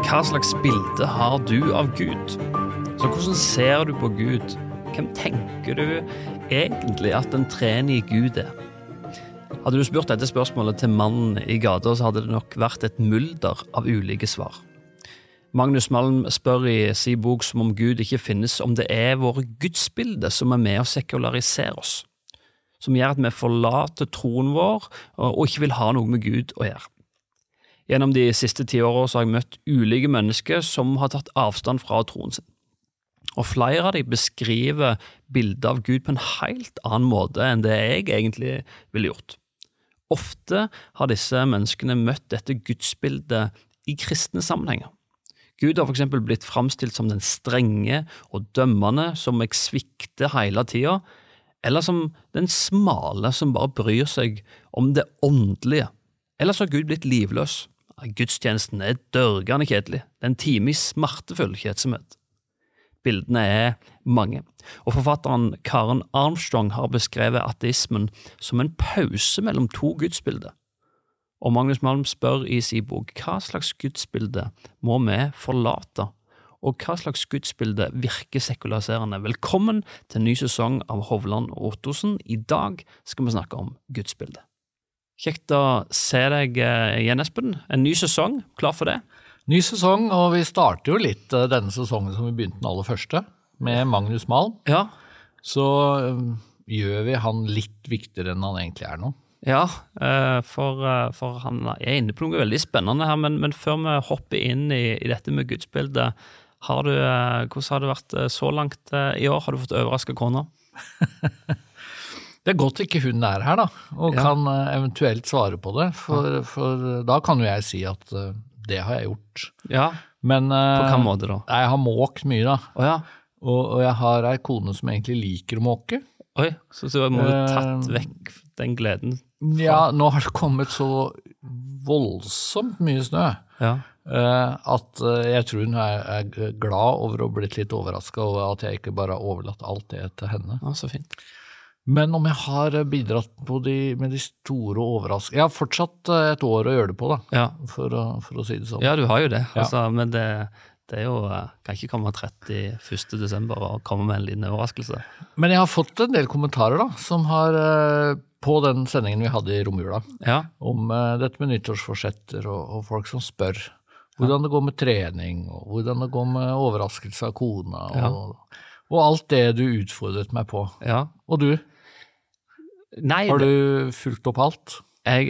Hva slags bilde har du av Gud? Så hvordan ser du på Gud? Hvem tenker du egentlig at den treenige Gud er? Hadde du spurt dette spørsmålet til mannen i gata, så hadde det nok vært et mulder av ulike svar. Magnus Malm spør i sin bok som om Gud ikke finnes, om det er våre gudsbilder som er med å sekularisere oss, som gjør at vi forlater troen vår og ikke vil ha noe med Gud å gjøre. Gjennom de siste 10 årene så har jeg møtt ulike mennesker som har tatt avstand fra troen sin. Og flere av de beskriver bildet av Gud på en helt annen måte enn det jeg egentlig ville gjort. Ofte har disse menneskene møtt dette gudsbildet i kristne sammenhenger. Gud har for eksempel blitt fremstilt som den strenge og dømmende som jeg svikter hele tiden, eller som den smale som bare bryr seg om det åndelige. Eller så har Gud blitt livløs. Gudstjenesten er dørgende kjedelig. Det er en time i smertefull kjedsomhet. Bildene er mange, og forfatteren Karen Armstrong har beskrevet ateismen som en pause mellom 2 gudsbilder. Og Magnus Malm spør i sin bok, hva slags gudsbilde må vi forlate, og hva slags gudsbilde virker sekulariserende? Velkommen til en ny sesong av Hovland og Ottosen. I dag skal vi snakke om gudsbildet. Kjekt å se deg igjen, Espen. En ny sesong, klar for det? Ny sesong, og vi starter jo litt denne sesongen som vi begynte den aller første, med Magnus Malm. Ja. Så gjør vi han litt viktigere enn han egentlig er nå. Ja, for han er inne på noe veldig spennende her, men før vi hopper inn i dette med gudsbildet, hvordan har det vært så langt i år? Har du fått overrasket kona? Det er godt ikke hun er her da, og kan eventuelt svare på det, for da kan jo jeg si at det har jeg gjort. Ja, men, på hva måte da? Jeg har måkt mye da, ja. og jeg har en kone som egentlig liker å måke. Oi, så må du tatt vekk den gleden? Ja, nå har det kommet så voldsomt mye snø, at jeg tror hun er glad over å bli litt overrasket over at jeg ikke bare har overlatt alt det til henne. Ja, så fint. Men om jeg har bidratt med de store overraskelsene, jeg har fortsatt et år å gjøre det på da, for å si det sånn. Ja, du har jo det, altså, men det er jo, kan ikke komme 31. desember og komme med en liten overraskelse. Men jeg har fått en del kommentarer da, som har på den sendingen vi hadde i romjula, om dette med nyttårsforsetter og folk som spør hvordan det går med trening, og hvordan det går med overraskelse av kona, og alt det du utfordret meg på. Ja. Og du? Nei, har du fulgt opp alt? Jeg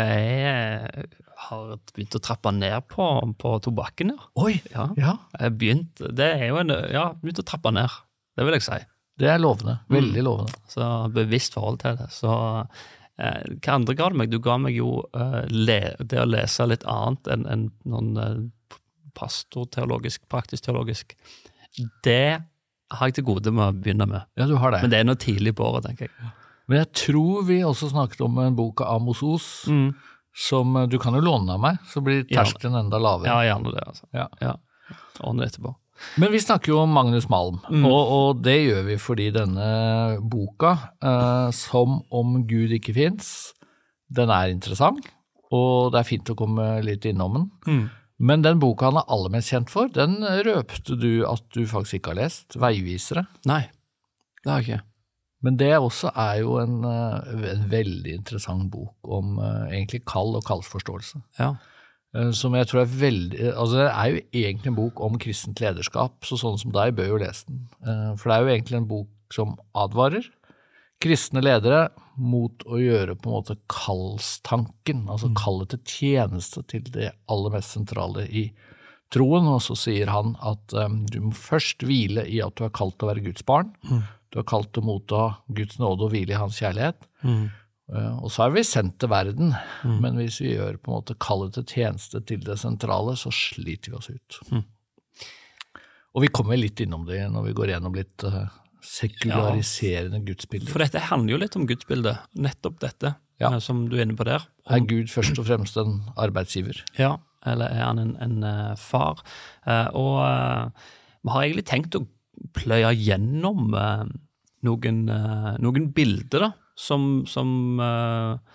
har begynt å trappe ned på tobakken, ja. Oi, ja. Jeg begynt å trappe ned, det vil jeg si. Det er lovende, veldig lovende. Så bevisst forhold til det. Så hva andre ga du meg? Du ga meg jo det å lese litt annet enn noen pastorteologisk, praktisk teologisk. Det har jeg til gode med å begynne med. Ja, du har det. Men det er noe tidlig på året, tenker jeg. Men jeg tror vi også snakket om en bok av Amos Oz, som du kan jo låne av meg, så blir terskelen enda lavere. Ja, gjerne det, altså. Ja. Ordentlig etterpå. Men vi snakker jo om Magnus Malm, og det gjør vi fordi denne boka, som om Gud ikke finnes, den er interessant, og det er fint å komme litt innom den. Men den boka han er aller mest kjent for, den røpte du at du faktisk ikke har lest, Veivisere. Nei, det har jeg ikke. Men det også er jo en veldig interessant bok om egentlig kall og kallsforståelse. Ja. Som jeg tror er veldig, altså det er jo egentlig en bok om kristent lederskap, så sånn som deg bør jo lese den. For det er jo egentlig en bok som advarer kristne ledere mot å gjøre på en måte kallstanken, altså kallet til tjeneste til det aller mest sentrale i troen, og så sier han at du må først hvile i at du er kalt til å være Guds barn, du er kalt til å motta Guds nåde og hvile i hans kjærlighet, og så er vi sendt til verden, men hvis vi gjør på en måte kallet til tjeneste til det sentrale, så sliter vi oss ut. Og vi kommer litt innom det når vi går gjennom litt sekulariserende gudsbilder. For dette handler jo litt om gudsbildet, nettopp dette, som du er inne på der. Er Gud først og fremst en arbeidsgiver? Ja, eller er han en far? Og vi har egentlig tenkt å pløye gjennom noen bilder da, som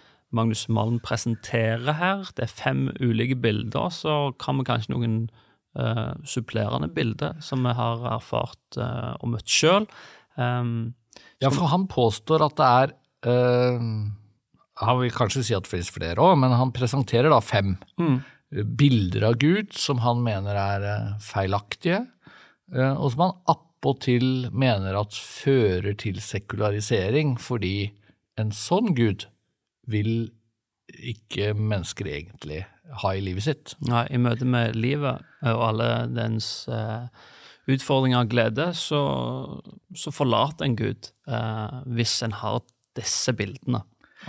Magnus Malm presenterer her. Det er 5 ulike bilder, så kan vi kanskje noen supplerende bilde som vi har erfart og møtt selv. Ja, for han påstår at det han vil kanskje si at det finnes flere også, men han presenterer da 5 bilder av Gud som han mener feilaktige, og som han appåtil mener at fører til sekularisering, fordi en sånn Gud vil ikke mennesker egentlig ha i livet sitt. Nei, i møte med livet og alle dens utfordringer og glede, så forlater en Gud hvis en har disse bildene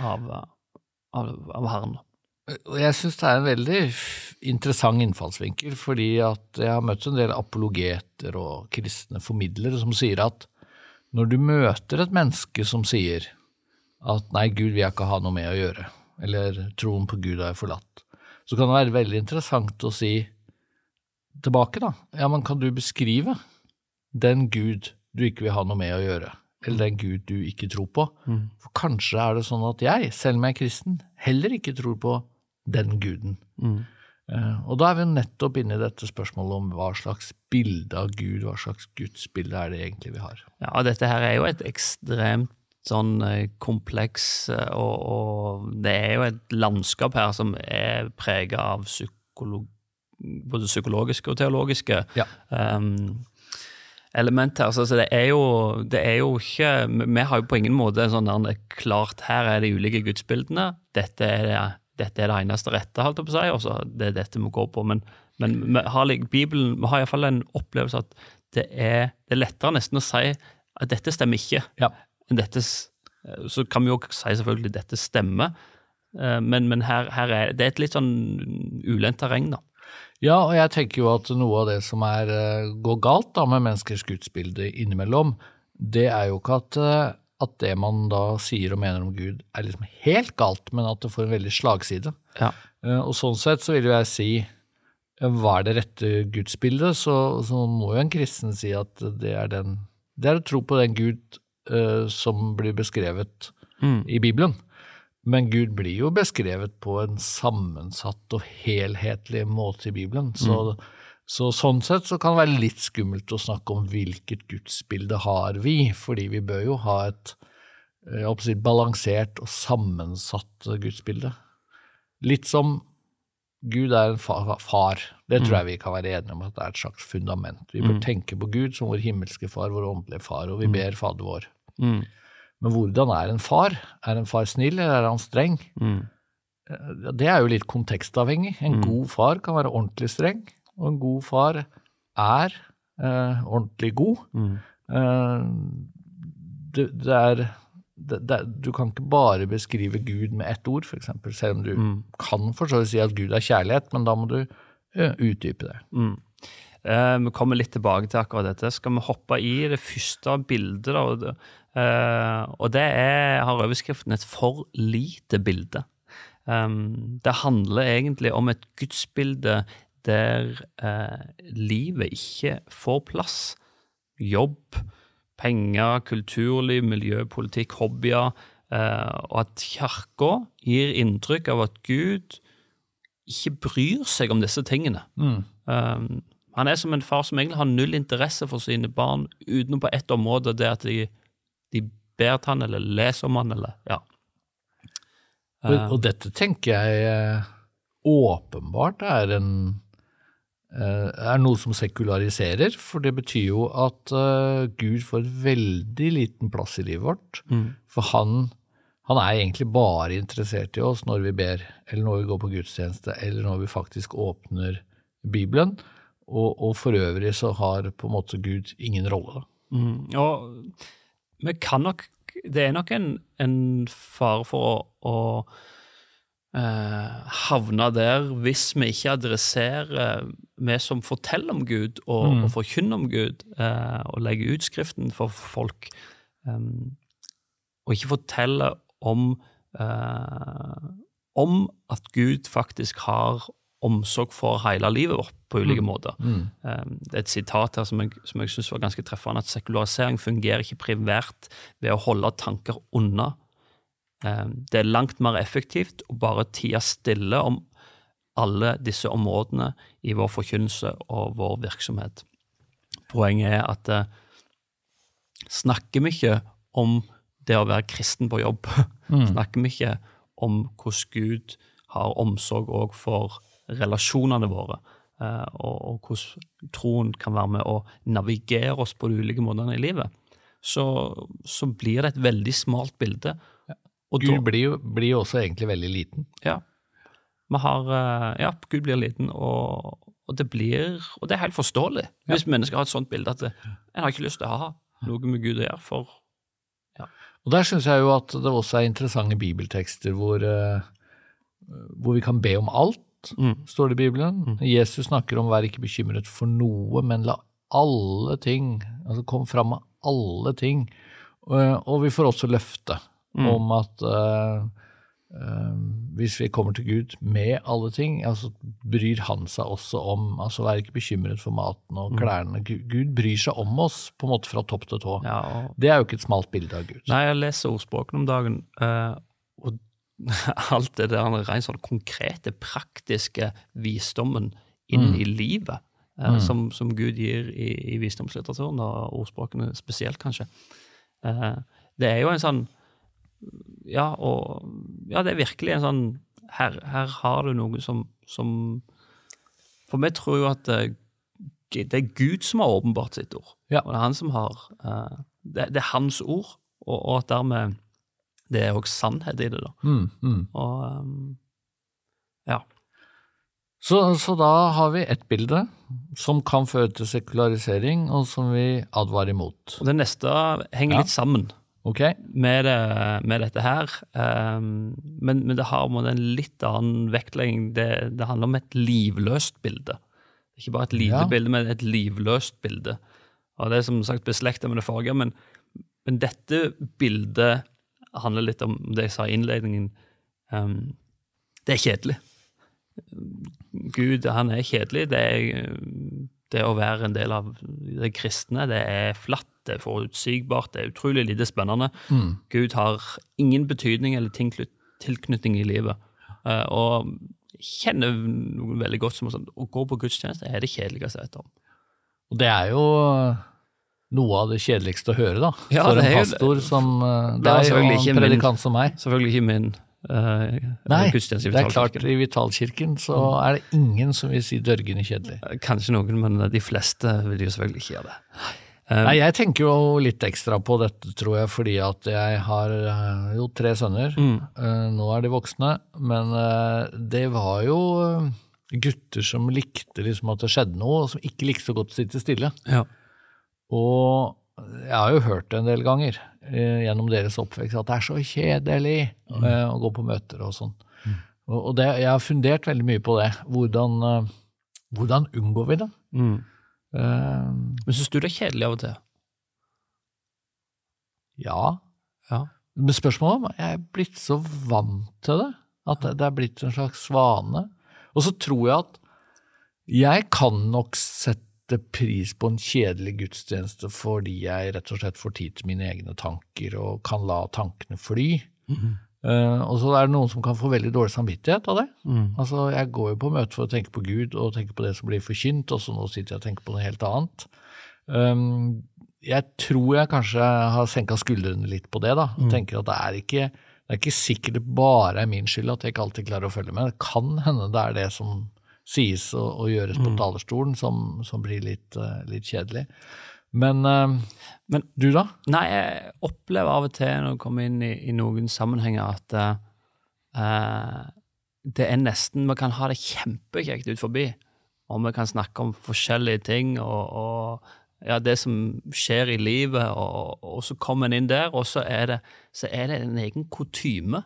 av Herren. Jeg synes det en veldig interessant innfallsvinkel, fordi at jeg har møtt en del apologeter og kristne formidlere som sier at når du møter et menneske som sier at nei, Gud vil jeg ikke ha noe med å gjøre, eller troen på Gud har jeg forlatt, så kan det være veldig interessant å si tilbake da, ja, men kan du beskrive den Gud du ikke vil ha noe med å gjøre, eller den Gud du ikke tror på? For kanskje det sånn at jeg, selv om jeg kristen, heller ikke tror på den Guden. Og da vi nettopp inne i dette spørsmålet om hva slags bilde av Gud, hva slags gudsbilde det egentlig vi har. Ja, og dette her jo et ekstremt sånn kompleks, og det jo et landskap her som preget av både psykologiske og teologiske elementer. Så det jo ikke, vi har jo på ingen måte sånn der, klart her de ulike gudsbildene, dette det eneste rette, holdt jeg på å si, og så det dette vi går på, men vi har Bibelen, vi har i hvert fall en opplevelse at det lettere nesten å si at dette stemmer ikke, dette, så kan vi jo si selvfølgelig dette stemmer, men her det et litt sånn ulendt terreng da. Ja, og jeg tenker jo at noe av det som går galt da med menneskers gudsbilde innimellom, det jo ikke at det man da sier og mener om Gud liksom helt galt, men at det får en veldig slagside. Ja. Og sånn sett så vil jo jeg si, hva det rette gudsbildet, så må jo en kristen si at det å tro på den Gud som blir beskrevet i Bibelen. Men Gud blir jo beskrevet på en sammensatt og helhetlig måte i Bibelen. Så sånn sett så kan det være litt skummelt å snakke om hvilket gudsbilde har vi, fordi vi bør jo ha et balansert og sammensatt gudsbilde. Litt som Gud en far. Det tror jeg vi kan være enige om at det et slags fundament. Vi bør tenke på Gud som vår himmelske far, vår åndelige far, og vi ber Fader vår. Men hvordan en far? En far snill, eller han streng? Det jo litt kontekstavhengig. En god far kan være ordentlig streng, og en god far ordentlig god. Du kan ikke bare beskrive Gud med ett ord, for eksempel, selv om du kan for så vidt si at Gud kjærlighet, men da må du utdype det. Vi kommer litt tilbake til akkurat dette. Skal vi hoppe i det første bildet da? Og det har overskriften et for lite bilde. Det handler egentlig om et gudsbilde der livet ikke får plass. Jobb, penger, kulturliv, miljøpolitikk, hobbyer, og at kirken gir inntrykk av at Gud ikke bryr seg om disse tingene. Han som en far som egentlig har null interesse for sine barn, utenom på ett område, det at de ber til han, eller leser om han, eller, ja. Og dette tenker jeg åpenbart noe som sekulariserer, for det betyr jo at Gud får et veldig liten plass i livet vårt, for han egentlig bare interessert i oss når vi ber, eller når vi går på gudstjeneste, eller når vi faktisk åpner Bibelen, og for øvrig så har på en måte Gud ingen rolle. Og vi kan nok, det nok en fare for å havne der hvis vi ikke adresserer vi som forteller om Gud og forkynner om Gud og legger ut skriften for folk og ikke forteller om at Gud faktisk har omsorg for hele livet vårt på ulike måter. Det et sitat her som jeg synes var ganske treffende, at sekularisering fungerer ikke privært ved å holde tanker unna. Det langt mer effektivt å bare tie stille om alle disse områdene i vår forkynnelse og vår virksomhet. Poenget at snakker vi ikke om det å være kristen på jobb, snakker vi ikke om hvordan Gud har omsorg også for relasjonene våre, og hvordan troen kan være med å navigere oss på de ulike måtene i livet, så blir det et veldig smalt bilde. Og Gud blir jo også egentlig veldig liten. Ja, Gud blir liten, og det er helt forståelig hvis mennesker har et sånt bilde at en har ikke lyst til å ha noe med Gud å gjøre for. Og der synes jeg jo at det også interessante bibeltekster hvor vi kan be om alt, står det i Bibelen. Jesus snakker om vær ikke bekymret for noe, men la alle ting, altså kom fram med alle ting. Og vi får også løfte om at hvis vi kommer til Gud med alle ting, altså bryr han seg også om, altså vær ikke bekymret for maten og klærne. Gud bryr seg om oss på en måte fra topp til tå. Ja, det er jo ikke et smalt bilde av Gud. Nei, jeg leser ordspråken om dagen, og alt det der rent sånn konkrete, praktiske visdommen inn i livet, som Gud gir i visdomslitteraturen, og ordspråkene spesielt kanskje. Det er jo en sånn, det er virkelig en sånn, her har du noe som for meg tror jo at det er Gud som har åpenbart sitt ord, og det er han som har, det er hans ord, og at dermed det er også sannhet i det da. Så da har vi et bilde som kan føre til sekularisering, og som vi advarer imot. Og det neste henger litt sammen med dette her, men det har en litt annen vektlegging. Det handler om et livløst bilde. Ikke bare et lite bilde, men et livløst bilde. Og det er som sagt beslektet med det forrige, men dette bildet handler litt om det jeg sa i innledningen. Det er kjedelig. Gud, han er kjedelig. Det å være en del av det kristne, det er flatt, det er forutsigbart, det er utrolig lite spennende. Gud har ingen betydning eller tilknytning i livet. Og jeg kjenner noe veldig godt som å gå på gudstjeneste er det kjedeligste jeg vet om. Og det er jo noe av det kjedeligste å høre da, for en pastor som deg og en predikant som meg. Selvfølgelig ikke min Nei, det er klart i Vitalkirken så er det ingen som vil si dørgende kjedelig. Kanskje noen, men de fleste vil jo selvfølgelig ikke gjøre det. Nei, jeg tenker jo litt ekstra på dette, tror jeg, fordi at jeg har jo 3 sønner. Nå er de voksne, men det var jo gutter som likte liksom at det skjedde noe, og som ikke likte så godt å sitte stille. Og jeg har jo hørt det en del ganger gjennom deres oppvekst at det er så kjedelig å gå på møter og sånn. Og jeg har fundert veldig mye på det. Hvordan unngår vi det? Men synes du det er kjedelig av og til? Ja. Men spørsmålet er, jeg er blitt så vant til det, at det er blitt en slags svane. Og så tror jeg at jeg kan nok sette pris på en kjedelig gudstjeneste fordi jeg rett og slett får tid til mine egne tanker og kan la tankene fly. Og så er det noen som kan få veldig dårlig samvittighet av det. Altså, jeg går jo på møte for å tenke på Gud og tenke på det som blir forkynt, og så nå sitter jeg og tenker på noe helt annet. Jeg tror jeg kanskje har senket skuldrene litt på det da, og tenker at det er ikke sikkert det bare er min skyld at jeg ikke alltid klarer å følge med. Det kan hende det er det som sies og gjøres på talerstolen som blir litt kjedelig. Men du da? Nei, jeg opplever av og til når jeg kommer inn i noen sammenhenger at det er nesten, man kan ha det kjempekjekt ut forbi, og man kan snakke om forskjellige ting, og det som skjer i livet, og så kommer man inn der, og så er det en egen kutyme.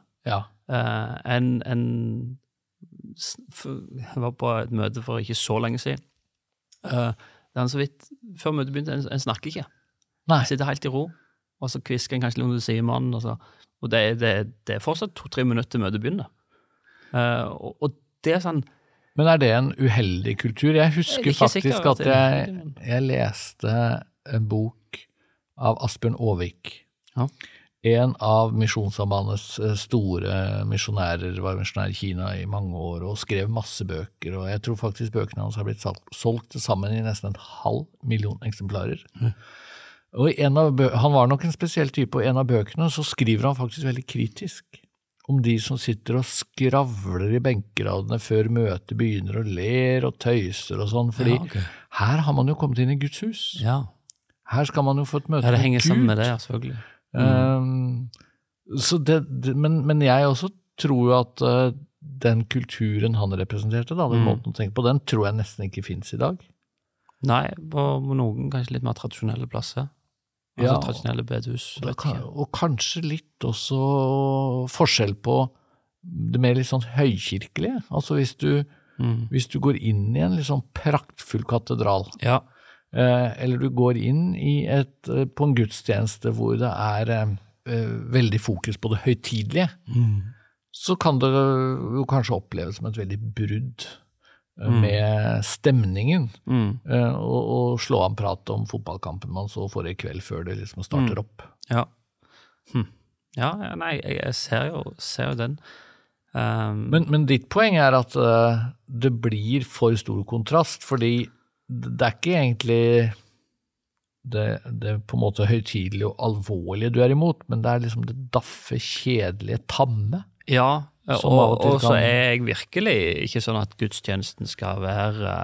Jeg var på et møte for ikke så lenge siden. Det er så vidt, før møtet begynte, en snakker ikke. Jeg sitter helt i ro, og så kvisker en kanskje noe du sier mannen, og det er fortsatt 2-3 minutter til møtet begynner. Og det er sånn... Men er det en uheldig kultur? Jeg husker faktisk at jeg leste en bok av Asbjørn Aavik en av Misjonssambandets store misjonærer, var misjonær i Kina i mange år, og skrev masse bøker, og jeg tror faktisk bøkene hans har blitt solgt sammen i nesten 500 000 eksemplarer. Og han var nok en spesiell type, og en av bøkene så skriver han faktisk veldig kritisk om de som sitter og skravler i benkeradene før møtet begynner og ler og tøyser og sånn, fordi her har man jo kommet inn i Guds hus. Ja. Her skal man jo få et møte med Gud. Det henger sammen med det, ja, selvfølgelig. Så men jeg også tror jo at den kulturen han representerte, da, den måten å tenke på, den tror jeg nesten ikke finnes i dag. Nei, på noen kanskje litt mer tradisjonelle plasser. Altså tradisjonelle bedehus. Og kanskje litt også forskjell på det mer litt sånn høykirkelige. Altså hvis du går inn i en litt sånn praktfull katedral, eller du går inn på en gudstjeneste hvor det veldig fokus på det høytidelige, så kan det jo kanskje oppleves som et veldig brudd med stemningen og slå an prat om fotballkampen man så forrige kveld før det liksom starter opp. Ja. Nei, jeg ser jo den. Men ditt poeng at det blir for stor kontrast, fordi det ikke egentlig det på en måte høytidelige og alvorlige du imot, men det liksom det daffe, kjedelige, tamme. Ja, og så jeg virkelig ikke sånn at gudstjenesten skal være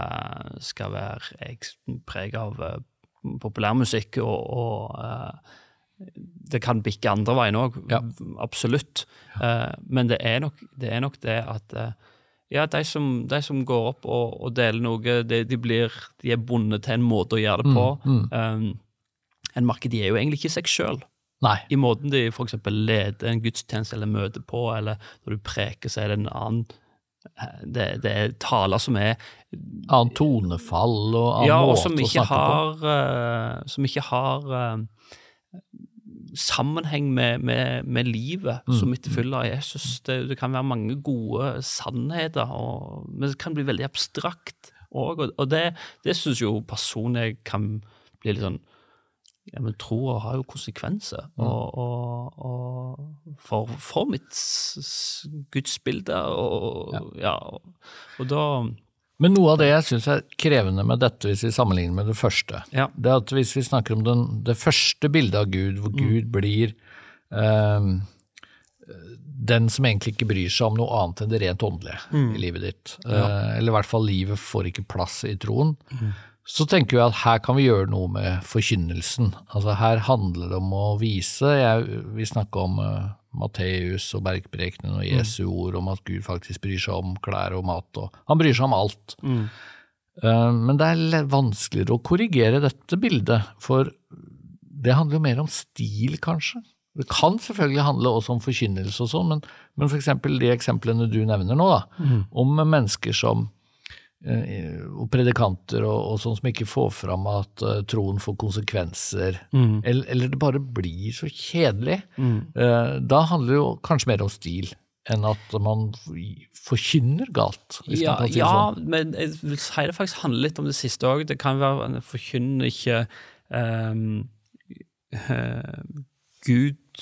preget av populærmusikk, og det kan bikke andre veien også, absolutt. Men det nok det at de som går opp og deler noe, de bundet til en måte å gjøre det på. En marked, de jo egentlig ikke seg selv. Nei. I måten de for eksempel leder en gudstjeneste eller møter på, eller når du preker, så det en annen, det taler som annen tonefall og annen måte å snakke på. Som ikke har sammenheng med livet som etterfølger av Jesus. Det kan være mange gode sannheter, men det kan bli veldig abstrakt også, og det synes jo personlig kan bli litt sånn, men tro har jo konsekvenser og for mitt gudsbilde og da. Men noe av det jeg synes krevende med dette hvis vi sammenligner med det første, det at hvis vi snakker om det første bildet av Gud, hvor Gud blir den som egentlig ikke bryr seg om noe annet enn det rent åndelige i livet ditt, eller i hvert fall livet får ikke plass i troen, så tenker jeg at her kan vi gjøre noe med forkynnelsen. Altså her handler det om å vise, vi snakker om Matteus og bergprekenen og Jesu ord om at Gud faktisk bryr seg om klær og mat, og han bryr seg om alt. Men det vanskeligere å korrigere dette bildet, for det handler jo mer om stil kanskje. Det kan selvfølgelig handle også om forkynnelse og sånn, men for eksempel de eksemplene du nevner nå da, om mennesker som og predikanter og sånn som ikke får fram at troen får konsekvenser, eller det bare blir så kjedelig. Da handler det jo kanskje mer om stil enn at man forkynner galt. Sånn. Men jeg vil si det faktisk handler litt om det siste også. Det kan være at forkynner ikke Gud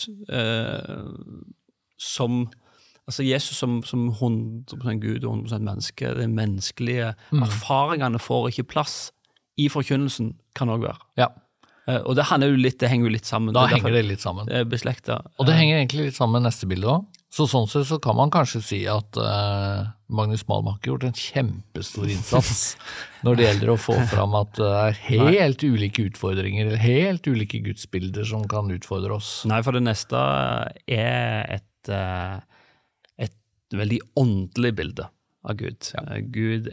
som altså Jesus som 100% Gud og 100% menneske, de menneskelige erfaringene får ikke plass i forkynnelsen, kan også være. Ja. Og det henger jo litt sammen. Da henger det litt sammen. Beslektet. Og det henger egentlig litt sammen med neste bilde også. Så sånn sett så kan man kanskje si at Magnus Malmark har gjort en kjempestor innsats når det gjelder å få fram at det helt ulike utfordringer, eller helt ulike gudsbilder som kan utfordre oss. Nei, for det neste et veldig åndelig bilde av Gud. Gud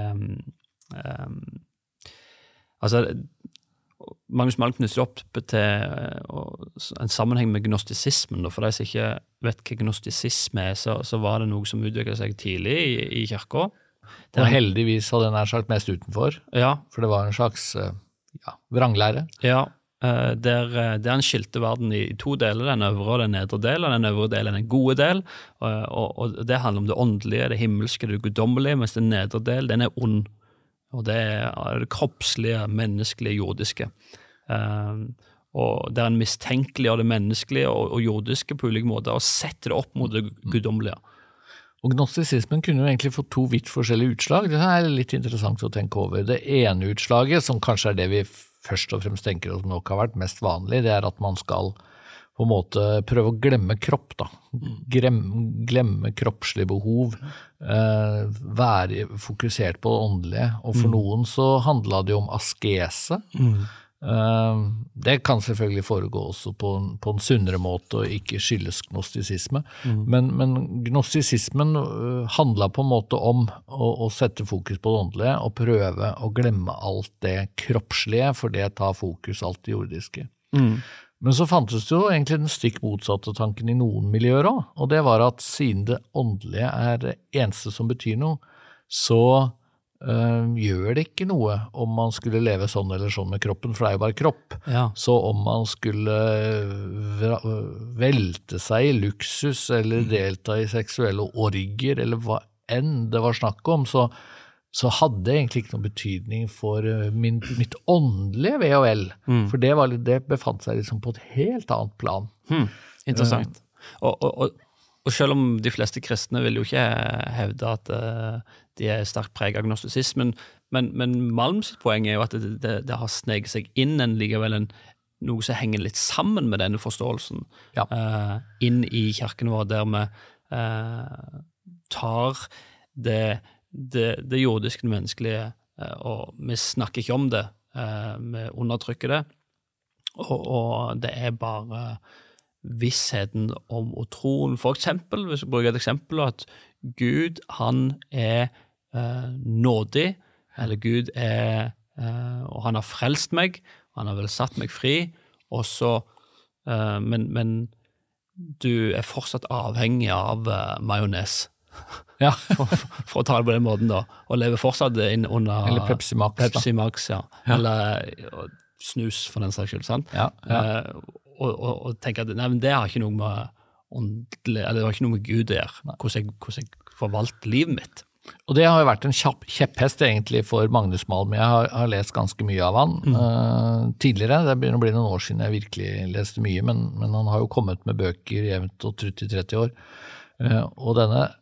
altså Magnus Malm knytter opp til en sammenheng med gnostisismen, og for de som ikke vet hva gnostisisme så var det noe som utviklet seg tidlig i kirka. Og heldigvis hadde den sagt mest utenfor, for det var en slags vranglære. Der han skilte verden i to deler, den øvre og den nedre del, og den øvre del den gode del, og det handler om det åndelige, det himmelske, det guddommelige, mens den nedre del, den ond, og det det kroppslige, menneskelige, jordiske. der en mistenkeliggjør det menneskelige og jordiske på ulike måter, og setter det opp mot det guddommelige. Og gnostisismen kunne jo egentlig få to vidt forskjellige utslag. Det litt interessant å tenke over. Det ene utslaget, som kanskje det vi først og fremst tenker at nok har vært mest vanlig, det at man skal på en måte prøve å glemme kropp, da. Glemme kroppslige behov, være fokusert på det åndelige. Og for noen så handlet det jo om askese. Det kan selvfølgelig foregå også på en sunnere måte og ikke skyldes gnostisisme, men gnostisismen handlet på en måte om å sette fokus på det åndelige og prøve å glemme alt det kroppslige, for det tar fokus alt det jordiske. Men så fantes det jo egentlig den stikk motsatte tanken i noen miljøer også, og det var at siden det åndelige det eneste som betyr noe, så gjør det ikke noe om man skulle leve sånn eller sånn med kroppen, for det jo bare kropp. Ja. Så om man skulle velte seg i luksus eller delta i seksuelle orgier eller hva enn det var snakk om, så hadde det egentlig ikke noen betydning for mitt åndelige ve og vel, for det befant seg liksom på et helt annet plan. Interessant. Og selv om de fleste kristne vil jo ikke hevde at de sterkt preget av gnostisismen, men Malms poeng jo at det har sneget seg inn likevel noe som henger litt sammen med denne forståelsen inn i kirken vår, der vi tar det jordiske, det menneskelige, og vi snakker ikke om det, vi undertrykker det, og det bare vissheten om og troen. For eksempel, hvis vi bruker et eksempel, at Gud, han nådig, eller Gud og han har frelst meg, han har vel satt meg fri, og så, men du fortsatt avhengig av majones. Ja. for å ta det på den måten da, og lever fortsatt inn under eller Pepsi Max, ja. Eller snus for den saks skyld, sant? Ja. Og tenke at nei, men det har ikke noe med åndelig, eller det har ikke noe med Gud å gjøre, hvordan jeg forvalter livet mitt. Og det har jo vært en kjepphest egentlig for Magnus Malm. Jeg har lest ganske mye av han tidligere. Det begynner å bli noen år siden jeg virkelig leste mye, men han har jo kommet med bøker jevnt og trutt i 30 år. Og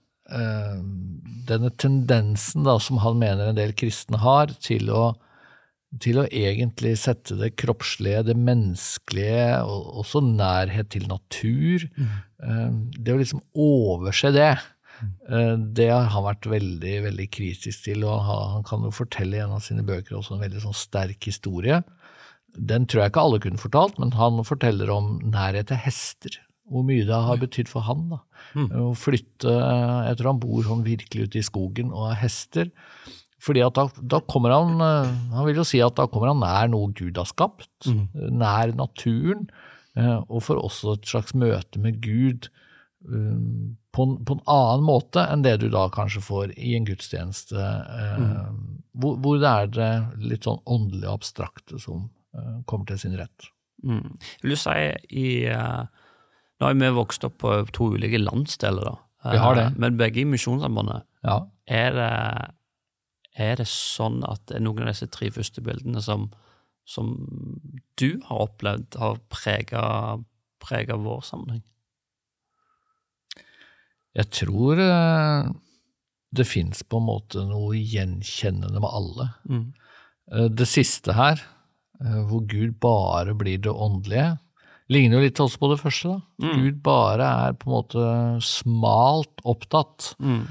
denne tendensen da, som han mener en del kristne har til å egentlig sette det kroppslige, det menneskelige, og også nærhet til natur, det å liksom overse det har han vært veldig, veldig kritisk til, og han kan jo fortelle i en av sine bøker også en veldig sånn sterk historie. Den tror jeg ikke alle kunne fortalt, men han forteller om nærhet til hester, hvor mye det har betydd for han da. Å flytte, jeg tror han bor sånn virkelig ute i skogen og har hester, fordi at da kommer han vil jo si at da kommer han nær noe Gud har skapt, nær naturen, og for også et slags møte med Gud på en annen måte enn det du da kanskje får i en gudstjeneste, hvor det det litt sånn åndelig abstrakte som kommer til sin rett. Vil du si nå har vi vokst opp på 2 ulike landsdeler da. Vi har det. Men begge i Misjonssambandet. Ja. Det sånn at noen av disse 3 første bildene som du har opplevd har preget vår sammenheng? Jeg tror det finnes på en måte noe gjenkjennende med alle. Det siste her, hvor Gud bare blir det åndelige, ligner jo litt også på det første da. Gud bare på en måte smalt opptatt,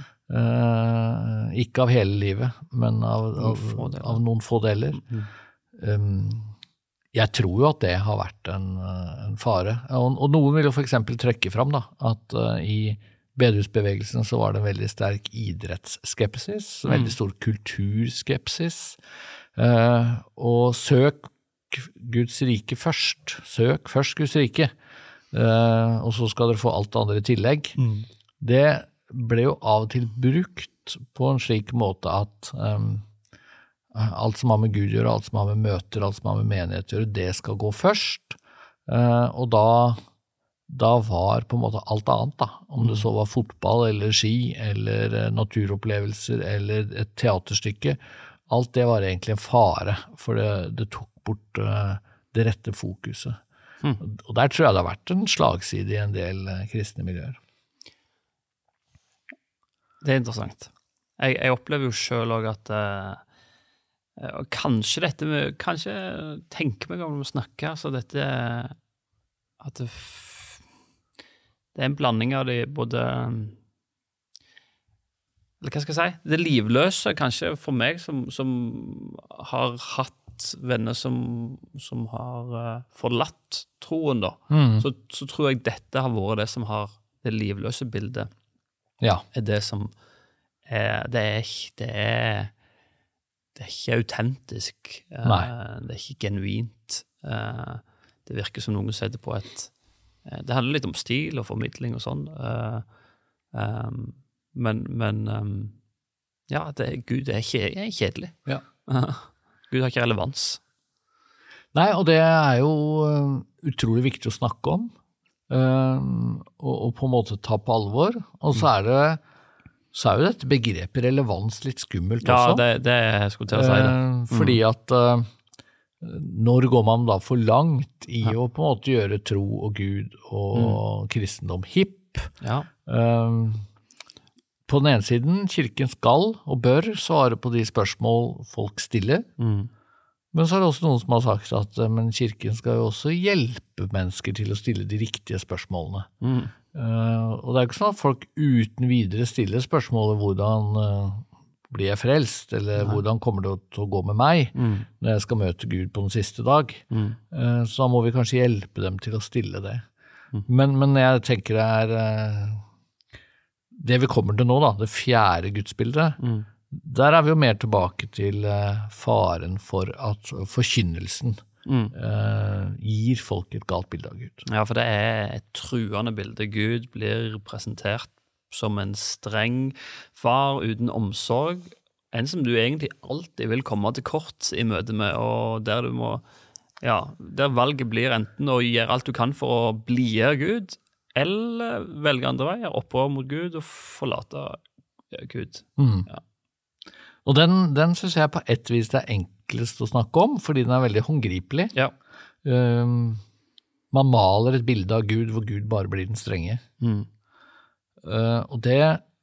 ikke av hele livet, men av noen få deler. Jeg tror jo at det har vært en fare, og noen vil jo for eksempel trekke fram da, at i bedehusbevegelsen så var det en veldig sterk idrettsskepsis, veldig stor kulturskepsis, og søk Guds rike først. Søk først Guds rike, og så skal dere få alt det andre i tillegg. Det ble jo av og til brukt på en slik måte at alt som har med Gud å gjøre, alt som har med møter, alt som har med menighet å gjøre, det skal gå først, og da var på en måte alt annet da, om det så var fotball eller ski eller naturopplevelser eller et teaterstykke, alt det var egentlig en fare, for det tok bort det rette fokuset. Og der tror jeg det har vært en slagside i en del kristne miljøer. Det interessant. Jeg opplever jo selv også at og kanskje tenker meg om når vi snakker, så dette at det en blanding av de både eller hva skal jeg si? Det livløse, kanskje for meg, som har hatt venner som har forlatt troen, da. Så tror jeg dette har vært det som har det livløse bildet. Ja. Det som det er ikke autentisk. Nei. Det er ikke genuint. Det virker som noen setter på det handler litt om stil og formidling og sånn. Men ja, Gud er kjedelig. Ja. Gud har ikke relevans. Nei, og det er jo utrolig viktig å snakke om, og på en måte ta på alvor. Og så er jo dette begrepet relevans litt skummelt også. Ja, det jeg skulle til å si det. Fordi at når går man da for langt i å på en måte gjøre tro og Gud og kristendom hipp? Ja. På den ene siden, kirken skal og bør svare på de spørsmål folk stiller, men så er det også noen som har sagt at men kirken skal jo også hjelpe mennesker til å stille de riktige spørsmålene. Og det er ikke sånn at folk uten videre stiller spørsmålet hvordan blir jeg frelst, eller hvordan kommer det til å gå med meg når jeg skal møte Gud på den siste dag. Så da må vi kanskje hjelpe dem til å stille det. Men jeg tenker det vi kommer til nå da, det fjerde gudsbildet, der er vi jo mer tilbake til faren for at forkynnelsen gir folk et galt bilde av Gud. Ja, for det er et truende bilde. Gud blir presentert som en streng far uten omsorg, en som du egentlig alltid vil komme til kort i møte med, og der der valget blir enten å gjøre alt du kan for å blie Gud, eller velge andre veier, opprør mot Gud og forlate Gud. Ja. Og den synes jeg på et vis det er enklest å snakke om, fordi den er veldig håndgripelig. Ja. Man maler et bilde av Gud, hvor Gud bare blir den strenge. Og det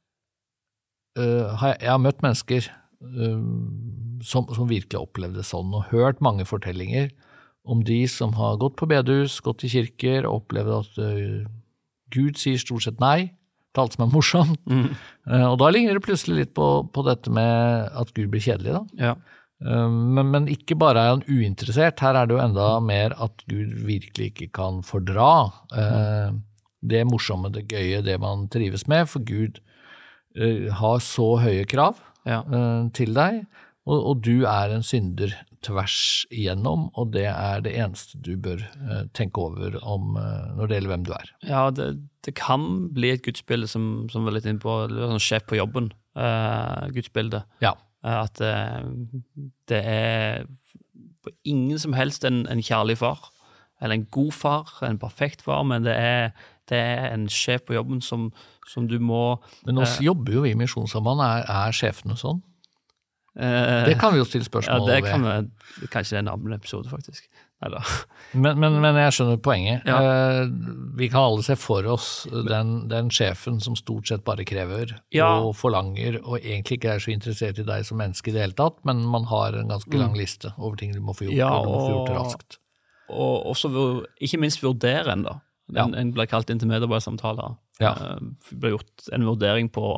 jeg har møtt mennesker som virkelig opplevde det sånn, og hørt mange fortellinger om de som har gått på bedehus, gått i kirker, og opplevd at Gud sier stort sett nei til alt som er morsomt. Og da ligner det plutselig litt på dette med at Gud blir kjedelig da. Ja. Men ikke bare er han uinteressert, her er det jo enda mer at Gud virkelig ikke kan fordra det morsomme, det gøye, det man trives med, for Gud har så høye krav til deg, og du er en synder tvers igjennom, og det er det eneste du bør tenke over om når det gjelder hvem du er. Ja, det kan bli et gudsbilde som var litt inne på, sånn sjef på jobben, gudsbilde. Ja. At det er på ingen som helst en kjærlig far, eller en god far, en perfekt far, men det er en sjef på jobben som du må... Men nå jobber jo vi i Misjonssamband, er sjefene sånn? Det kan vi jo stille spørsmål ved. Ja, det kan vi, kanskje det er en annen episode faktisk. Neida. Men jeg skjønner poenget. Vi kan alle se for oss den sjefen som stort sett bare krever og forlanger, og egentlig ikke er så interessert i deg som menneske i det hele tatt, men man har en ganske lang liste over ting du må få gjort, og du må få gjort det raskt. Og også ikke minst vurdere en da. En ble kalt inn til medarbeidersamtaler. Det ble gjort en vurdering på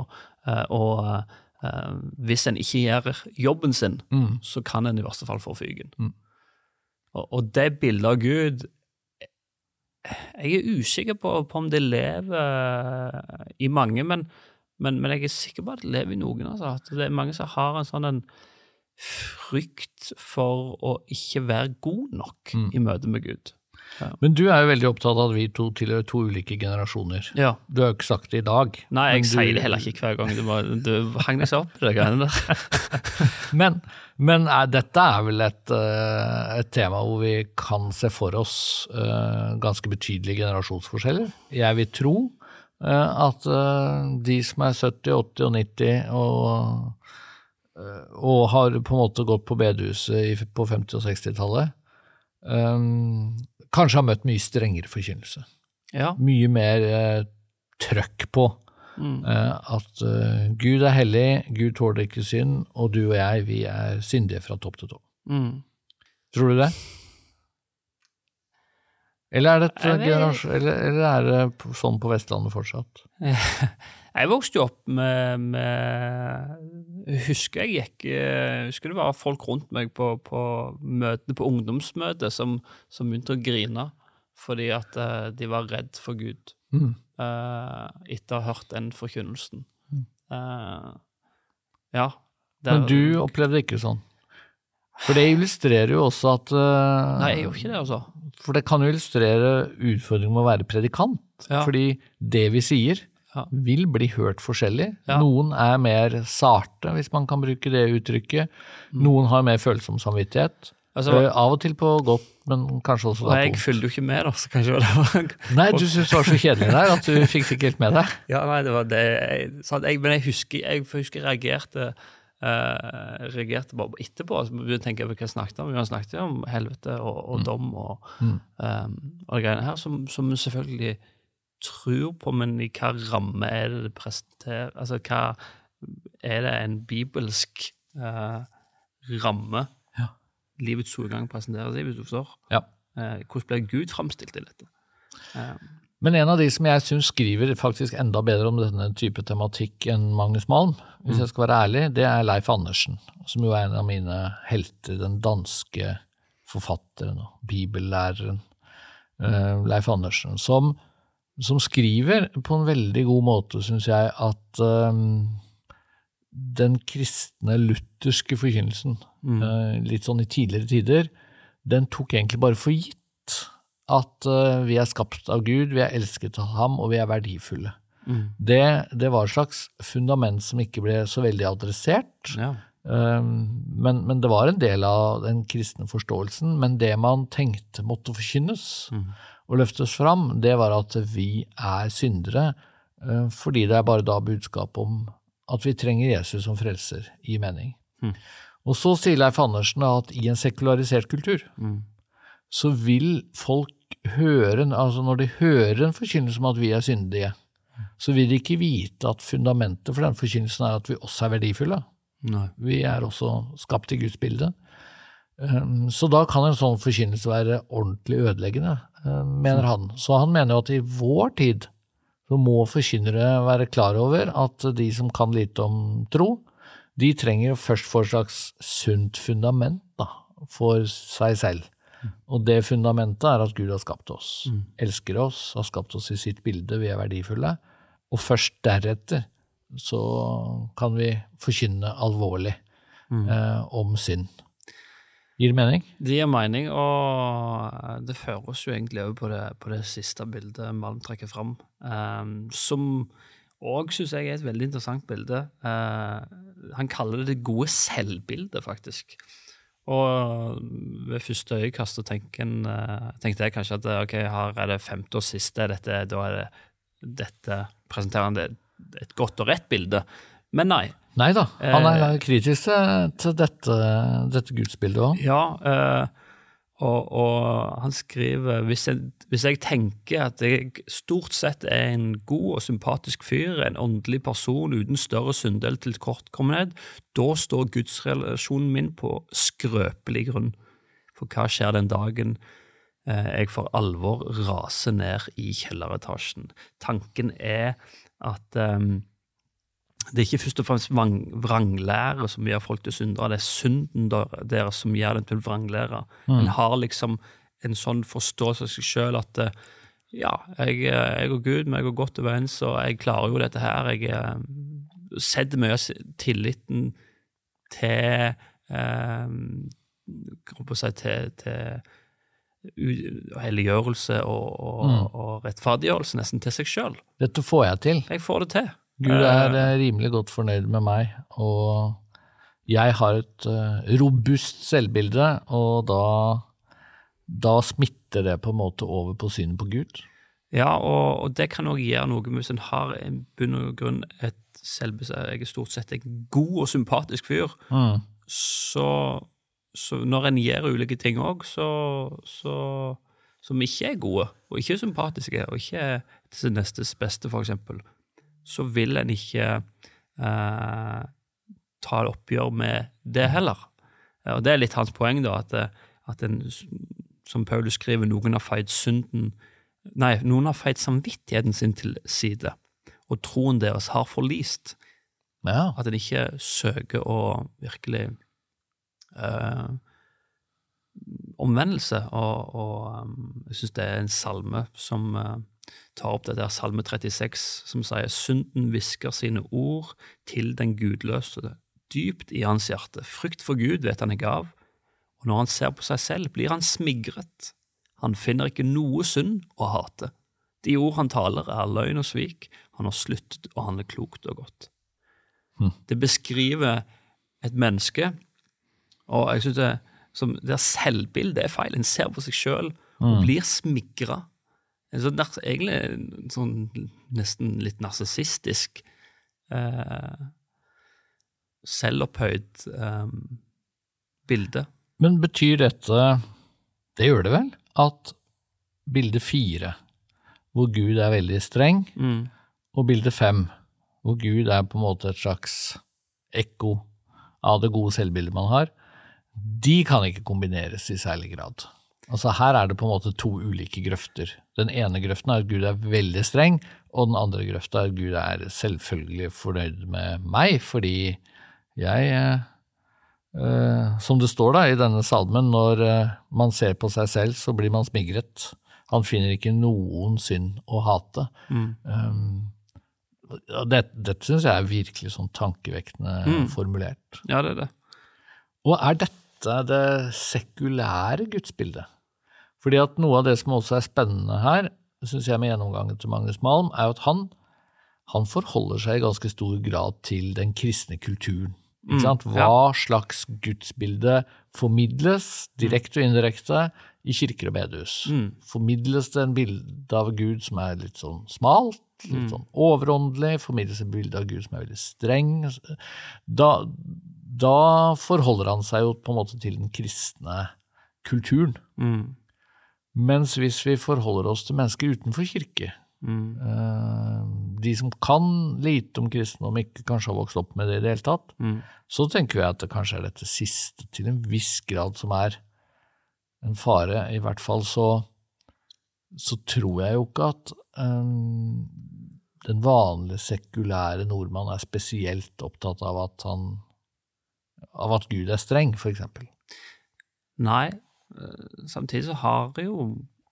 hvis en ikke gjør jobben sin, så kan en i verste fall få fygen. Og det bildet av Gud, jeg er usikker på om det lever i mange, men jeg er sikker på at det lever i noen. Altså. At det er mange som har en sånn frykt for å ikke være god nok i møte med Gud. Ja. Men du er jo veldig opptatt av at vi tilhører to ulike generasjoner. Ja. Du har jo ikke sagt det i dag. Nei, jeg sier det heller ikke hver gang. Du henger seg opp i det greiene der. men dette er vel et tema hvor vi kan se for oss ganske betydelige generasjonsforskjeller. Jeg vil tro at de som er 70, 80 og 90 og har på en måte gått på bedehuset på 50- og 60-tallet, kanskje har møtt mye strengere forkynnelse. Ja. Mye mer trøkk på at Gud er hellig, Gud tåler ikke synd, og du og jeg, vi er syndige fra topp til topp. Tror du det? Eller er det sånn på Vestlandet fortsatt? Jeg vokste jo opp med husker det var folk rundt meg på møtene, på ungdomsmøtet som begynte å grine fordi at de var redd for Gud etter å ha hørt den forkynnelsen. Ja. Men du opplevde ikke sånn? For det illustrerer jo også at Nei, jeg gjorde ikke det altså. For det kan jo illustrere utfordringen med å være predikant, fordi det vi sier vil bli hørt forskjellig. Noen er mer sarte, hvis man kan bruke det uttrykket. Noen har mer følsom samvittighet. Av og til på godt, men kanskje også da på. Jeg følte jo ikke med da, så kanskje det var... Nei, du synes det var så kjedelig der, at du fikk ikke helt med deg. Ja, nei, det var det. Men jeg husker jeg reagerte bare etterpå, så vi tenker hva jeg snakket om. Vi har snakket om helvete og dom og greiene her, som vi selvfølgelig tror på, men i hva ramme er det presenterer? Altså, hva er det en bibelsk ramme livets solgang presenterer seg, hvis du forstår? Ja. Hvordan blir Gud fremstilt i dette? Men en av de som jeg synes skriver faktisk enda bedre om denne type tematikk enn Magnus Malm, hvis jeg skal være ærlig, det er Leif Andersen, som jo er en av mine helter, den danske forfatteren og bibellæreren Leif Andersen, som skriver på en veldig god måte, synes jeg, at den kristne lutherske forkynnelsen, litt sånn i tidligere tider, den tok egentlig bare for gitt at vi er skapt av Gud, vi er elsket av ham, og vi er verdifulle. Det var et slags fundament som ikke ble så veldig adressert, men det var en del av den kristne forståelsen, men det man tenkte måtte forkynnes og løftes fram, det var at vi er syndere, fordi det er bare da budskap om at vi trenger Jesus som frelser i mening. Og så sier Leif Andersen at i en sekularisert kultur, så vil folk høre, altså når de hører en forkynnelse om at vi er syndige, så vil de ikke vite at fundamentet for den forkynnelsen er at vi også er verdifulle. Nei. Vi er også skapt i Guds bilde. Så da kan en sånn forkynnelse være ordentlig ødeleggende, mener han. Så han mener jo at i vår tid så må forkynnere være klar over at de som kan lite om tro, de trenger først få et slags sunt fundament for seg selv. Og det fundamentet er at Gud har skapt oss, elsker oss, har skapt oss i sitt bilde, vi er verdifulle, og først deretter så kan vi forkynne alvorlig om synd. Gir det mening? Det gir mening, og det fører oss jo egentlig over på det siste bildet Malm trekker fram, som også synes jeg er et veldig interessant bilde. Han kaller det gode selvbildet, faktisk. Og ved første øyekast tenkte jeg kanskje at ok, her er det femte og siste, dette presenterer han et godt og rett bilde. Men nei. Nei da, han er kritisk til dette gudsbildet også. Ja, og han skriver, hvis jeg tenker at jeg stort sett er en god og sympatisk fyr, en åndelig person uten større synd eller tilkortkommenhet, da står gudsrelasjonen min på skrøpelig grunn. For hva skjer den dagen jeg for alvor raser ned i kjelleretasjen? Tanken er at det er ikke først og fremst vranglære som gjør folk til syndere, det er synden deres som gjør dem til vranglære. En har liksom en sånn forståelse av seg selv at jeg og Gud, meg og godt overens, og jeg klarer jo dette her, jeg setter mye tilliten til helliggjørelse og rettferdiggjørelse nesten til seg selv. Dette får jeg til. Jeg får det til. Gud er rimelig godt fornøyd med meg, og jeg har et robust selvbilde, og da smitter det på en måte over på synet på Gud. Ja, og det kan også gjøre noe hvis en har en bunn og grunn et selvbilde. Jeg er stort sett en god og sympatisk fyr, så når en gjør ulike ting også, så som ikke gode, og ikke sympatiske, og ikke til sin nestes beste, for eksempel, så vil en ikke ta et oppgjør med det heller. Og det litt hans poeng da, at en, som Paulus skriver, noen har feid samvittigheten sin til side, og troen deres har forlist. Ja. At en ikke søker å virkelig omvendelse, og jeg synes det en salme som tar opp det der salme 36, som sier, synden visker sine ord til den gudløse, dypt i hans hjerte. Frykt for Gud vet han ikke av, og når han ser på seg selv, blir han smigret. Han finner ikke noe synd å hate. De ord han taler løgn og svik. Han har sluttet å handle klokt og godt. Det beskriver et menneske, og jeg synes det selvbildet feil. En ser på seg selv og blir smigret. Egentlig en sånn nesten litt narsissistisk selvopphøyd bilde. Men betyr dette, det gjør det vel, at bilde 4, hvor Gud veldig streng, og bilde 5, hvor Gud på en måte et slags ekko av det gode selvbildet man har, de kan ikke kombineres i særlig grad. Altså her det på en måte 2 ulike grøfter. Den ene grøften at Gud veldig streng, og den andre grøften at Gud selvfølgelig fornøyd med meg, fordi jeg, som det står da i denne salmen, når man ser på seg selv, så blir man smigret. Han finner ikke noen synd å hate. Dette synes jeg virkelig sånn tankevekkende formulert. Ja, det det. Og dette det sekulære gudsbildet? Fordi at noe av det som også spennende her, synes jeg med gjennomgangen til Magnus Malm, at han forholder seg i ganske stor grad til den kristne kulturen. Ikke sant? Hva slags gudsbilde formidles, direkte og indirekte, i kirker og bedehus? Formidles det en bilde av Gud som litt sånn smalt, litt sånn overåndelig, formidles et bilde av Gud som veldig streng? Da forholder han seg jo på en måte til den kristne kulturen. Mens hvis vi forholder oss til mennesker utenfor kirke, de som kan lite om kristendom, ikke kanskje har vokst opp med det i det hele tatt, så tenker vi at det kanskje dette siste til en viss grad som en fare. I hvert fall så tror jeg jo ikke at den vanlige sekulære nordmann spesielt opptatt av at Gud streng, for eksempel. Nei, samtidig så har jo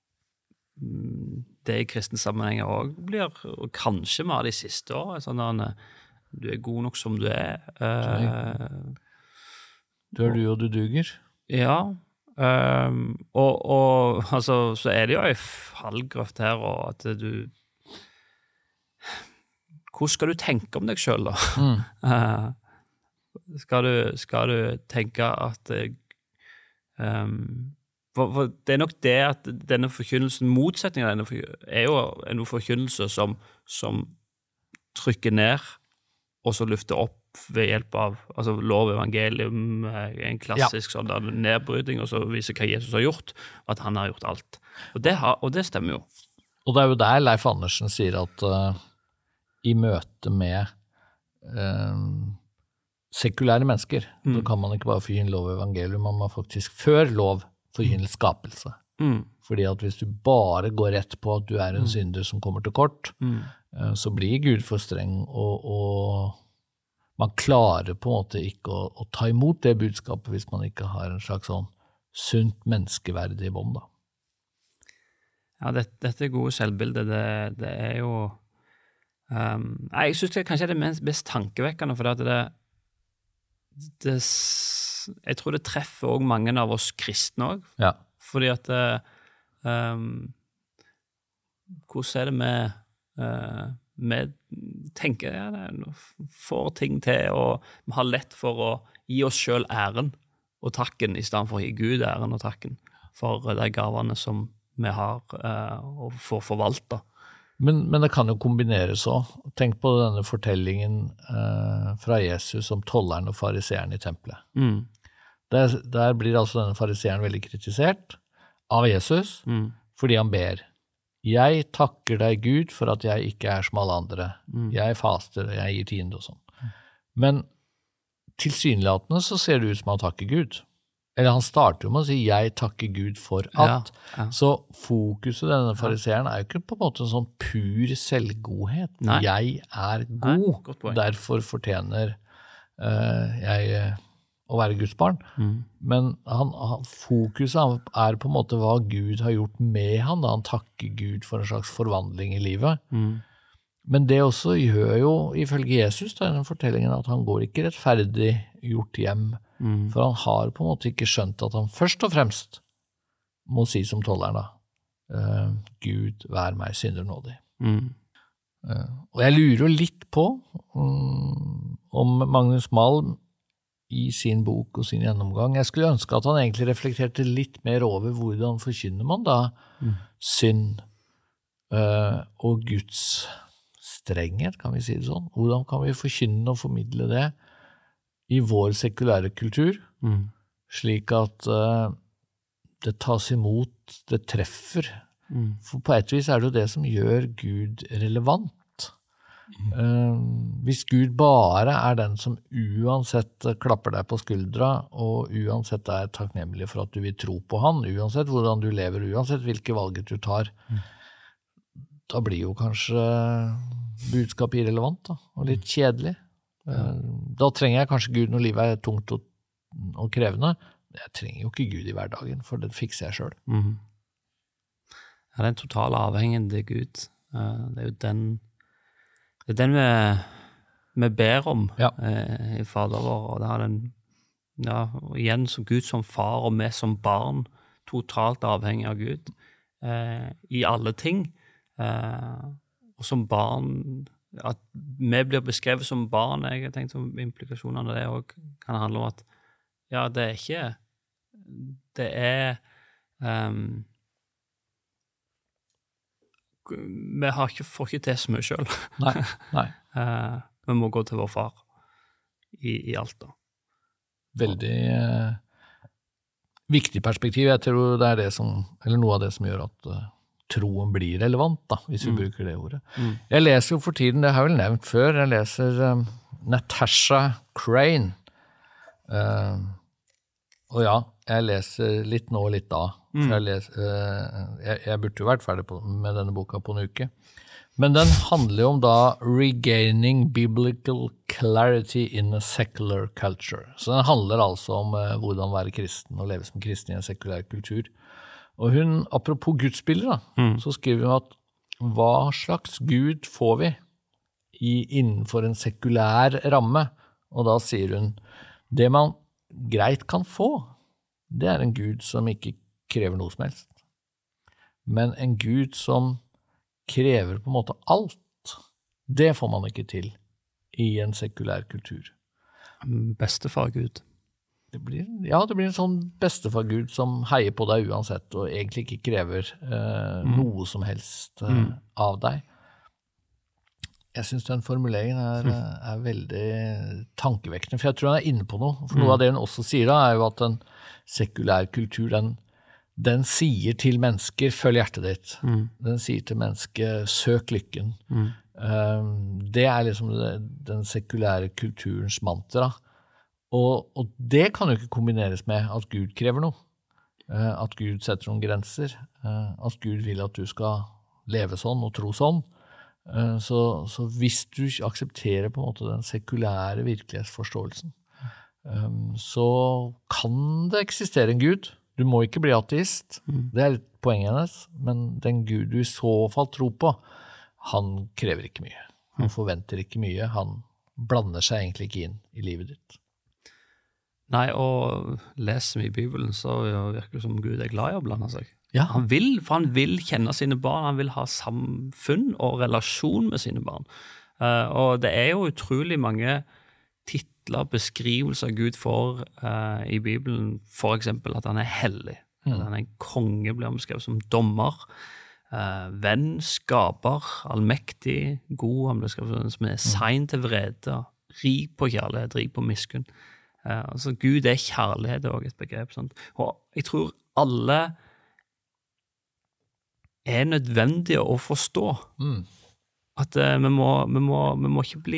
det i kristne sammenhenger også blir, og kanskje med de siste år, sånn at du god nok som du Du du, og du duger. Ja, og altså, så det jo en fallgrøft her, og at du hvordan skal du tenke om deg selv da? Skal du tenke at for det nok det at denne forkynnelsen, motsetningen av denne jo en forkynnelse som trykker ned og så løfter opp ved hjelp av lov, evangelium, en klassisk sånn nedbryting, og så viser hva Jesus har gjort, og at han har gjort alt. Og det stemmer jo. Og det jo der Leif Andersen sier at i møte med sekulære mennesker, da kan man ikke bare forkynne lov og evangelium, man må faktisk før lov forkynne skapelse. Fordi at hvis du bare går rett på at du en synder som kommer til kort, så blir Gud for streng, og man klarer på en måte ikke å ta imot det budskapet hvis man ikke har en slags sånn sunt menneskeverdig bånd da. Ja, dette gode selvbildet, det jo jeg synes det kanskje det mest tankevekkende, for jeg tror det treffer også mange av oss kristne også. Ja. Fordi at hvordan det med tenker får ting til, og vi har lett for å gi oss selv æren og takken, i stedet for å gi Gud æren og takken for de gavene som vi har og får forvalta. Men det kan jo kombineres også. Tenk på denne fortellingen fra Jesus om tolleren og fariseeren i tempelet. Der blir altså denne fariseeren veldig kritisert av Jesus, fordi han ber. Jeg takker deg, Gud, for at jeg ikke som alle andre. Jeg faster, jeg gir tiende og sånn. Men tilsynelatende så ser det ut som han takker Gud. Eller han starter med å si, jeg takker Gud for at. Ja. Så fokuset denne fariseeren jo ikke på en måte en sånn pur selvgodhet. Nei. Jeg god, derfor fortjener jeg å være Guds barn. Men fokuset på en måte hva Gud har gjort med han, da han takker Gud for en slags forvandling i livet. Men det også gjør jo, ifølge Jesus, denne fortellingen, at han går ikke rettferdig gjort hjem, for han har på en måte ikke skjønt at han først og fremst må si som tolleren da, Gud, vær meg synder nådig. Og jeg lurer litt på om Magnus Malm i sin bok og sin gjennomgang. Jeg skulle ønske at han egentlig reflekterte litt mer over hvordan forkynner man da synd og Guds strenghet, kan vi si det sånn. Hvordan kan vi forkynne og formidle det i vår sekulære kultur, slik at det tas imot, det treffer. For på et vis det jo det som gjør Gud relevant. Hvis Gud bare den som uansett klapper deg på skuldra, og uansett takknemlig for at du vil tro på han, uansett hvordan du lever, uansett hvilke valget du tar, da blir jo kanskje budskapet irrelevant da, og litt kjedelig. Da trenger jeg kanskje Gud når livet tungt og krevende. Jeg trenger jo ikke Gud i hverdagen, for det fikser jeg selv. Ja, den totale avhengen til Gud. Det jo den vi ber om i Fader vår, og det og igjen som Gud som far og vi som barn, totalt avhengig av Gud i alle ting. Og som barn, at vi blir beskrevet som barn, jeg har tenkt om implikasjonene av det også kan handle om at det ikke, det vi får ikke til så mye selv. Nei. Vi må gå til vår far i alt da. Veldig viktig perspektiv. Jeg tror det det som, eller noe av det som gjør at troen blir relevant da, hvis vi bruker det ordet. Jeg leser jo for tiden, det har jeg vel nevnt før, jeg leser Natasha Crane. Og jeg leser litt nå og litt da. Jeg burde jo vært ferdig med denne boka på en uke. Men den handler jo om da Regaining Biblical Clarity in a Secular Culture. Så den handler altså om hvordan være kristen og leve som kristen i en sekulær kultur. Og hun, apropos gudsbilder da, så skriver hun at hva slags Gud får vi innenfor en sekulær ramme? Og da sier hun, det man greit kan få, det en Gud som ikke krever noe som helst. Men en Gud som krever på en måte alt, det får man ikke til i en sekulær kultur. Bestefar Gud. Det blir en sånn bestefar Gud som heier på deg uansett, og egentlig ikke krever noe som helst av deg. Jeg synes den formuleringen veldig tankevekkende, for jeg tror han inne på noe. For noe av det hun også sier da, jo at en sekulær kultur, den sier til mennesker, følg hjertet ditt. Den sier til mennesket, søk lykken. Det liksom den sekulære kulturens mantra. Og det kan jo ikke kombineres med at Gud krever noe. At Gud setter noen grenser. At Gud vil at du skal leve sånn og tro sånn. Så hvis du aksepterer på en måte den sekulære virkelighetsforståelsen, så kan det eksistere en Gud. Du må ikke bli ateist, det litt poenget hennes, men den Gud du i så fall tror på, han krever ikke mye. Han forventer ikke mye, han blander seg egentlig ikke inn i livet ditt. Nei, og leser vi i Bibelen, så virker det som Gud glad i å blande seg. Ja. Han vil kjenne sine barn, han vil ha samfunn og relasjon med sine barn. Og det jo utrolig mange titler, beskrivelser Gud får i Bibelen, for eksempel at han hellig, at han en konge, blir beskrevet som dommer, venn, skaper, allmektig, god, han blir skrevet som sein til vrede, rik på kjærlighet, rik på miskunn. Altså Gud kjærlighet, det også et begrep. Sant? Og jeg tror alle nødvendig å forstå. At vi må ikke bli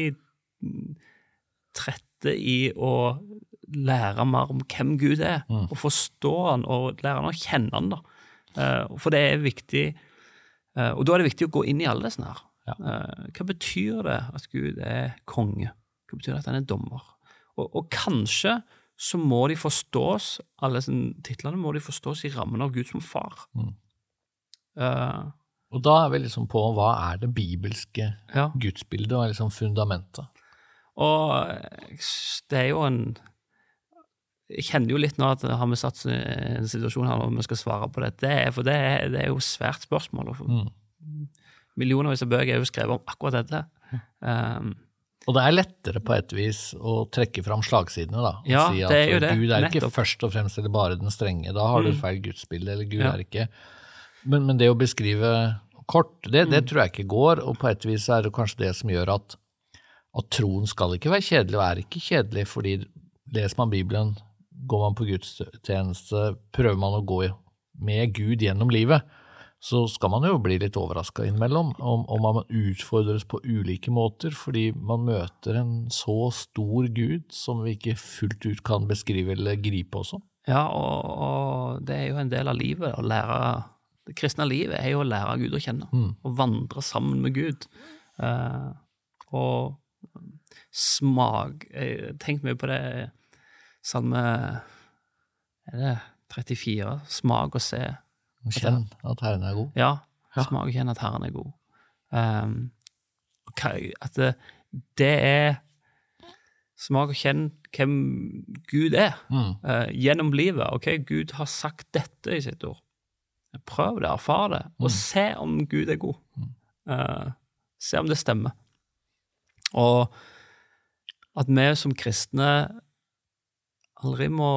trette i å lære mer om hvem Gud og forstå han, og lære han å kjenne han da. For det viktig, og da det viktig å gå inn i alle disse her. Hva betyr det at Gud konge? Hva betyr det at han dommer? Og kanskje så må de forstås, alle titlene må de forstås i rammen av Gud som far. Og da vi liksom på hva det bibelske gudsbildet og liksom fundamentet. Og det jo jeg kjenner jo litt nå at har vi satt en situasjon her når vi skal svare på det, for det jo svært spørsmål. Millionervis av bøker jo skrevet om akkurat dette. Og det lettere på et vis å trekke fram slagsidene da, og si at det jo det. Gud ikke først og fremst eller bare den strenge, da har du et feil gudsbilde, eller Gud ikke. Men det å beskrive kort, det tror jeg ikke går, og på et vis det kanskje det som gjør at troen skal ikke være kjedelig, og ikke kjedelig, fordi leser man Bibelen, går man på gudstjeneste, prøver man å gå med Gud gjennom livet, så skal man jo bli litt overrasket innimellom om man utfordres på ulike måter, fordi man møter en så stor Gud som vi ikke fullt ut kan beskrive eller gripe også. Ja, og det jo en del av livet, å lære, det kristne livet jo å lære Gud å kjenne, og vandre sammen med Gud. Og smak, jeg tenkte mye på det, salme, det 34, smak og se, kjenn at Herren god. Ja, smak og kjenn at Herren god. At det smak og kjenn hvem Gud gjennom livet. Ok, Gud har sagt dette i sitt ord. Prøv det, erfar det, og se om Gud god. Se om det stemmer. Og at vi som kristne aldri må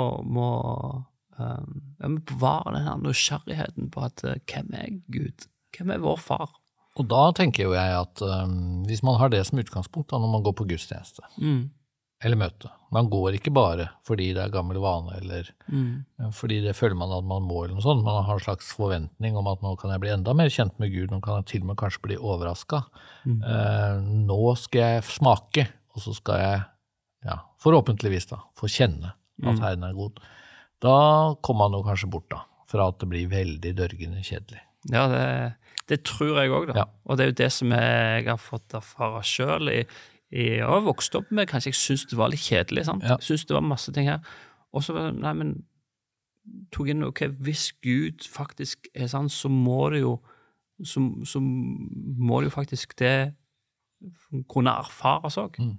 bevare denne nysgjerrigheten på at hvem Gud? Hvem vår far? Og da tenker jo jeg at hvis man har det som utgangspunkt da, når man går på gudstjeneste, eller møte, man går ikke bare fordi det gammel vane, eller fordi det føler man at man må, eller noe sånt, man har en slags forventning om at nå kan jeg bli enda mer kjent med Gud, nå kan jeg til og med kanskje bli overrasket. Nå skal jeg smake, og så skal jeg, forhåpentligvis da, få kjenne at Herren god. Da kommer man jo kanskje bort da, fra at det blir veldig dørgende kjedelig. Ja, det tror jeg også da. Og det jo det som jeg har fått erfare selv jeg har vokst opp med, kanskje jeg synes det var litt kjedelig, sant? Jeg synes det var masse ting her. Og så, tok inn, ok, hvis Gud faktisk sann, så må det jo faktisk det kunne erfares også.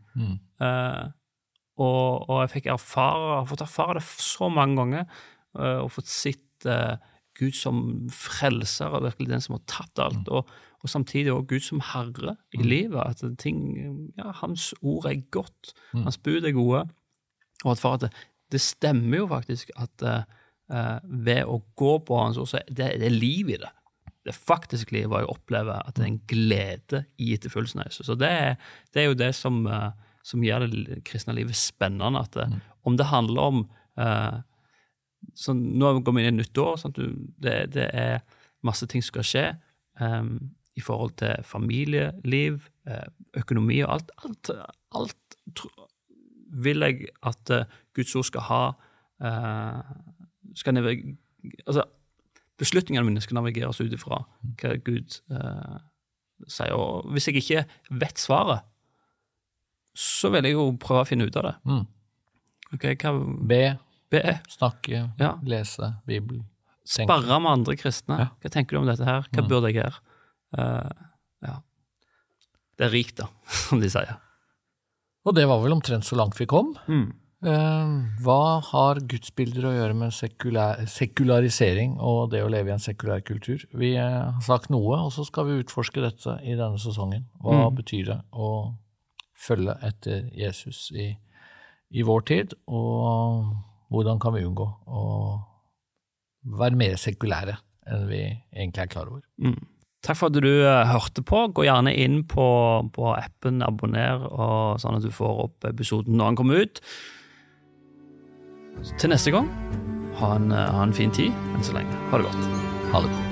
Og jeg fikk fått erfare det så mange ganger, og fått sitt Gud som frelser, og virkelig den som har tatt alt, og samtidig også Gud som herre i livet, at hans ord godt, hans bud gode, og at for at det stemmer jo faktisk at ved å gå på hans ord, så det liv i det. Det faktisk liv var jeg opplever at det en glede i etterfølelsen av Jesus. Så det jo det som gjør det kristne livet spennende, at om det handler om så nå går vi inn i nytt år, sant? Det masse ting som skal skje i forhold til familieliv, økonomi og alt vil jeg at Guds ord skal ha altså beslutningene mine skal navigeres ut ifra hva Gud sier, og hvis jeg ikke vet svaret, så vil jeg jo prøve å finne ut av det. Okay, Be, snakke, lese Bibelen. Sparre med andre kristne. Hva tenker du om dette her? Hva burde jeg gjøre? Det rikt da, som de sier. Og det var vel omtrent så langt vi kom. Hva har gudsbilder å gjøre med sekularisering og det å leve i en sekulær kultur? Vi har sagt noe, og så skal vi utforske dette i denne sesongen. Hva betyr det å følge etter Jesus i vår tid, og hvordan kan vi unngå å være mer sekulære enn vi egentlig klar over? Takk for at du hørte på. Gå gjerne inn på appen, abonner, og sånn at du får opp episoden når den kommer ut. Til neste gang, ha en fin tid enn så lenge. Ha det godt. Ha det godt.